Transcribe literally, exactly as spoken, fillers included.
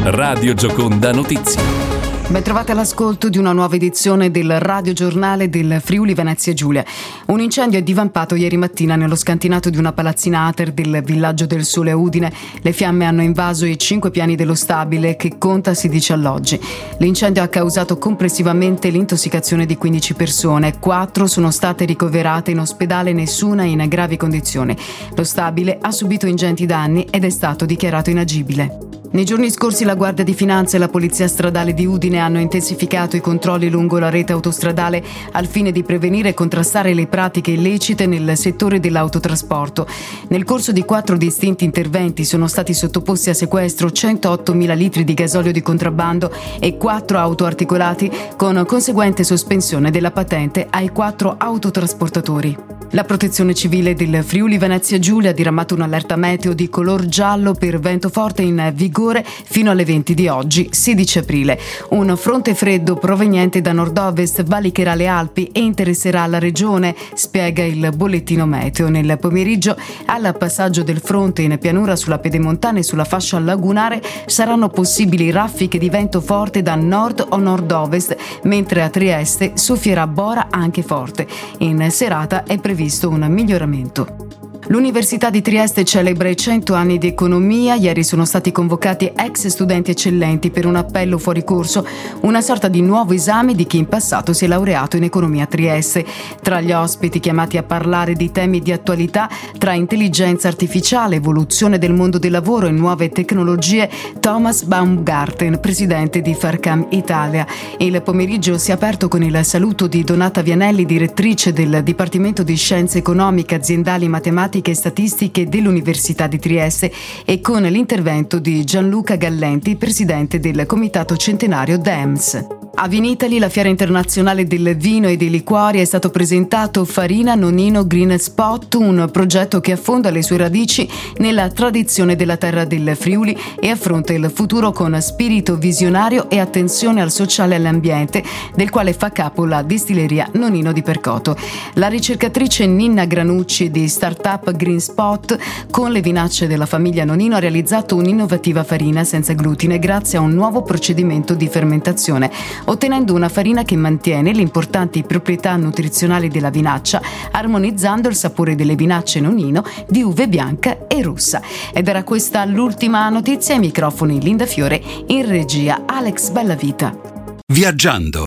Radio Gioconda Notizie. Ben trovate all'ascolto di una nuova edizione del radiogiornale del Friuli Venezia Giulia. Un incendio è divampato ieri mattina nello scantinato di una palazzina Ater del Villaggio del Sole a Udine. Le fiamme hanno invaso i cinque piani dello stabile, che conta sedici alloggi. L'incendio ha causato complessivamente l'intossicazione di quindici persone. Quattro sono state ricoverate in ospedale, nessuna in gravi condizioni. Lo stabile ha subito ingenti danni ed è stato dichiarato inagibile. Nei giorni scorsi la Guardia di Finanza e la Polizia Stradale di Udine hanno intensificato i controlli lungo la rete autostradale al fine di prevenire e contrastare le pratiche illecite nel settore dell'autotrasporto. Nel corso di quattro distinti interventi sono stati sottoposti a sequestro centoottomila litri di gasolio di contrabbando e quattro auto articolati, con conseguente sospensione della patente ai quattro autotrasportatori. La Protezione Civile del Friuli Venezia Giulia ha diramato un'allerta meteo di color giallo per vento forte in vigore fino alle venti di oggi, sedici aprile. Un fronte freddo proveniente da nord-ovest valicherà le Alpi e interesserà la regione, spiega il bollettino meteo. Nel pomeriggio, al passaggio del fronte in pianura sulla pedemontana e sulla fascia lagunare, saranno possibili raffiche di vento forte da nord o nord-ovest, mentre a Trieste soffierà bora anche forte. In serata è previsto visto un miglioramento. L'Università di Trieste celebra i cento anni di economia. Ieri sono stati convocati ex studenti eccellenti per un appello fuori corso, una sorta di nuovo esame di chi in passato si è laureato in economia a Trieste. Tra gli ospiti chiamati a parlare di temi di attualità, tra intelligenza artificiale, evoluzione del mondo del lavoro e nuove tecnologie, Thomas Baumgarten, presidente di Farcam Italia. Il pomeriggio si è aperto con il saluto di Donata Vianelli, direttrice del Dipartimento di Scienze Economiche, Aziendali e Matematiche e Statistiche dell'Università di Trieste, e con l'intervento di Gianluca Gallenti, presidente del Comitato Centenario D E M S. A Vinitali, la fiera internazionale del vino e dei liquori, è stato presentato Farina Nonino Green Spot, un progetto che affonda le sue radici nella tradizione della terra del Friuli e affronta il futuro con spirito visionario e attenzione al sociale e all'ambiente, del quale fa capo la distilleria Nonino di Percoto. La ricercatrice Ninna Granucci di Startup Green Spot, con le vinacce della famiglia Nonino, ha realizzato un'innovativa farina senza glutine grazie a un nuovo procedimento di fermentazione, ottenendo una farina che mantiene le importanti proprietà nutrizionali della vinaccia, armonizzando il sapore delle vinacce Nonino di uve bianca e rossa. Ed era questa l'ultima notizia. Ai microfoni Linda Fiore, in regia Alex Bellavita. Viaggiando.